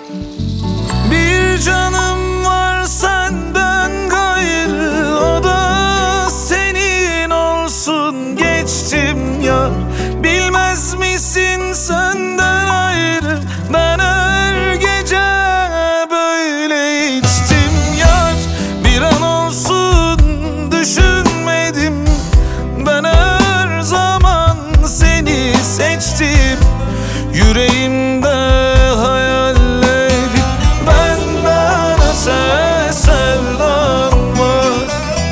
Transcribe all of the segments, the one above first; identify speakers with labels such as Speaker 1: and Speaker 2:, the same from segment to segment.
Speaker 1: Bir canım var senden gayrı, o da senin olsun geçtim yar. Bilmez misin senden ayrı ben her gece böyle içtim yar. Bir an olsun düşünmedim, ben her zaman seni seçtim. Yüreğimde hayallerim, benden öte sevdam var.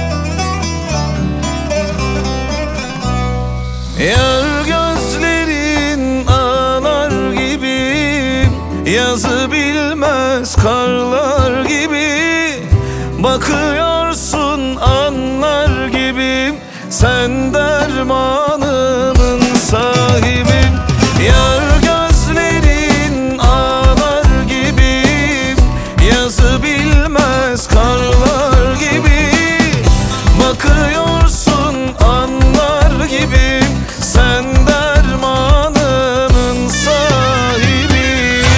Speaker 1: Yar gözlerin ağlar gibi, yazı bilmez karlar gibi. Bakıyorsun anlar gibi, sen dermanımın sahibi. Yar gözlerin ağlar gibi, yazı bilmez karlar gibi. Bakıyorsun anlar gibi, sen dermanımın sahibi.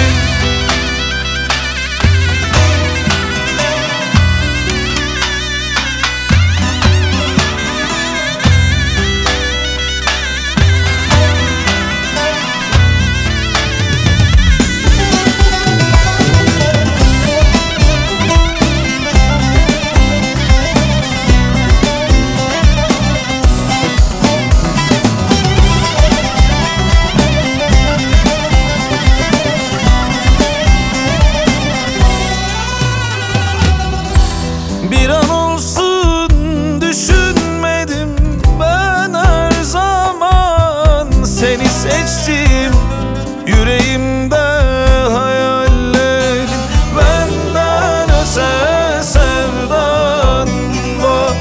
Speaker 1: Bir an olsun düşünmedim, ben her zaman seni seçtim. Yüreğimde hayallerim, benden öte sevdan var.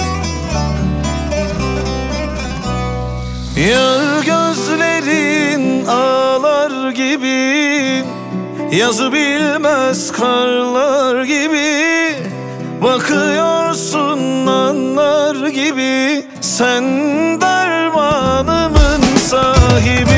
Speaker 1: Yar gözlerin ağlar gibi, yazı bilmez karlar gibi. Bakıyorsun anlar gibi, sen dermanımın sahibi.